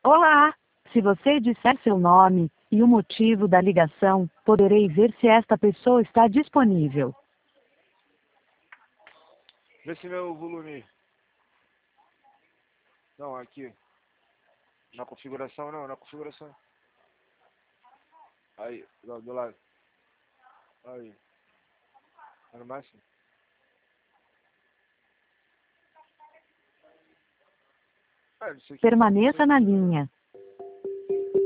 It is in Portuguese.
Olá! Se você disser seu nome e o motivo da ligação, poderei ver se esta pessoa está disponível. Vê se meu volume. Não, aqui. Na configuração não, na configuração. Aí, do lado. Aí. Tá no máximo? Isso aqui Permaneça na linha.